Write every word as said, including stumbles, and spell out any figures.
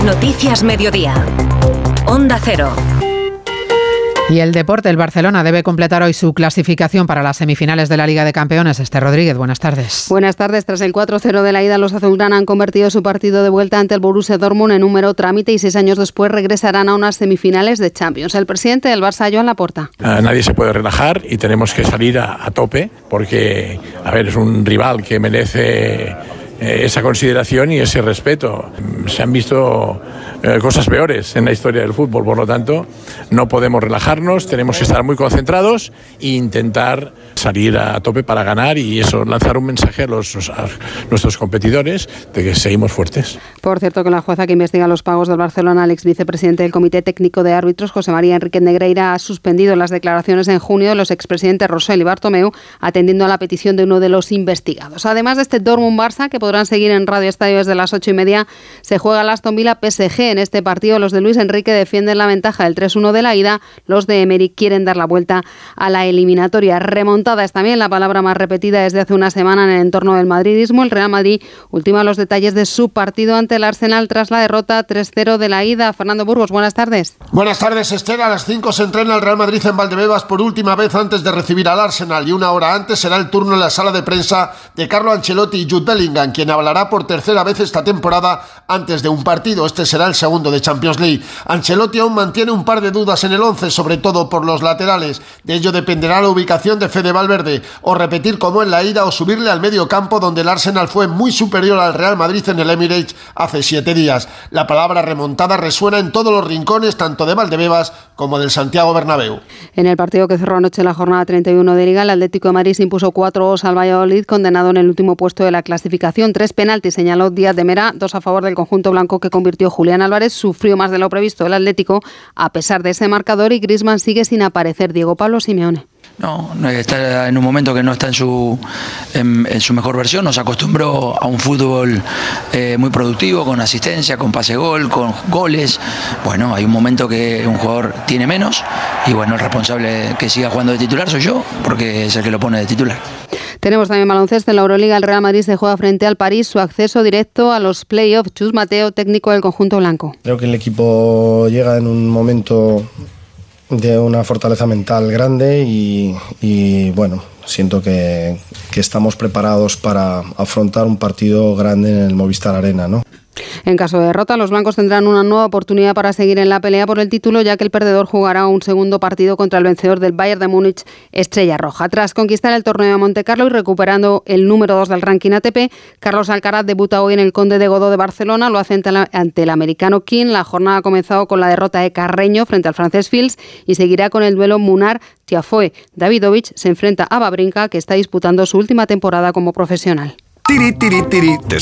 Noticias Mediodía. Onda Cero. Y el deporte, el Barcelona debe completar hoy su clasificación para las semifinales de la Liga de Campeones. Esther Rodríguez, buenas tardes. Buenas tardes. Tras el cuatro cero de la ida, los azulgrana han convertido su partido de vuelta ante el Borussia Dortmund en un mero trámite y seis años después regresarán a unas semifinales de Champions. El presidente del Barça, Joan Laporta. Uh, nadie se puede relajar y tenemos que salir a, a tope porque, a ver, es un rival que merece esa consideración y ese respeto. Se han visto eh, cosas peores en la historia del fútbol, por lo tanto no podemos relajarnos, tenemos que estar muy concentrados e intentar salir a tope para ganar y eso, lanzar un mensaje a, los, a nuestros competidores de que seguimos fuertes. Por cierto, que la jueza que investiga los pagos del Barcelona, el ex vicepresidente del Comité Técnico de Árbitros, José María Enríquez Negreira, ha suspendido las declaraciones en junio de los expresidentes Rosell y Bartomeu, atendiendo a la petición de uno de los investigados. Además de este Dortmund-Barça, que podrán seguir en Radio Estadio desde las ocho y media, se juega el Aston Villa P S G. En este partido los de Luis Enrique defienden la ventaja del tres uno de la ida, los de Emery quieren dar la vuelta a la eliminatoria. Remontada es también la palabra más repetida desde hace una semana en el entorno del madridismo. El Real Madrid ultima los detalles de su partido ante el Arsenal tras la derrota tres cero de la ida. Fernando Burgos, buenas tardes. Buenas tardes, Esther. A las cinco se entrena el Real Madrid en Valdebebas por última vez antes de recibir al Arsenal y una hora antes será el turno en la sala de prensa de Carlo Ancelotti y Jude Bellingham, quien hablará por tercera vez esta temporada antes de un partido. Este será el segundo de Champions League. Ancelotti aún mantiene un par de dudas en el once, sobre todo por los laterales. De ello dependerá la ubicación de Fede Valverde, o repetir como en la ida o subirle al medio campo, donde el Arsenal fue muy superior al Real Madrid en el Emirates hace siete días. La palabra remontada resuena en todos los rincones, tanto de Valdebebas como del Santiago Bernabéu. En el partido que cerró anoche la jornada treinta y uno de Liga, el Atlético de Madrid se impuso cuatro dos al Valladolid, condenado en el último puesto de la clasificación. Tres penaltis señaló Díaz de Mera, dos a favor del conjunto blanco que convirtió Julián Álvarez. Sufrió más de lo previsto el Atlético a pesar de ese marcador y Griezmann sigue sin aparecer. Diego Pablo Simeone. No, está en un momento que no está en su en, en su mejor versión. Nos acostumbró a un fútbol eh, muy productivo, con asistencia, con pase gol, con goles. Bueno, hay un momento que un jugador tiene menos y bueno, el responsable que siga jugando de titular soy yo, porque es el que lo pone de titular. Tenemos también baloncesto en la Euroliga. El Real Madrid se juega frente al París su acceso directo a los playoffs. Chus Mateo, técnico del conjunto blanco. Creo que el equipo llega en un momento de una fortaleza mental grande y, y bueno, siento que, que estamos preparados para afrontar un partido grande en el Movistar Arena, ¿no? En caso de derrota, los blancos tendrán una nueva oportunidad para seguir en la pelea por el título, ya que el perdedor jugará un segundo partido contra el vencedor del Bayern de Múnich, Estrella Roja. Tras conquistar el torneo de Montecarlo y recuperando el número dos del ranking A T P, Carlos Alcaraz debuta hoy en el Conde de Godó de Barcelona, lo hace ante el americano King. La jornada ha comenzado con la derrota de Carreño frente al francés Fils y seguirá con el duelo Munar-Tiafoe. Davidovich se enfrenta a Wawrinka, que está disputando su última temporada como profesional. Tiri, tiri, tiri.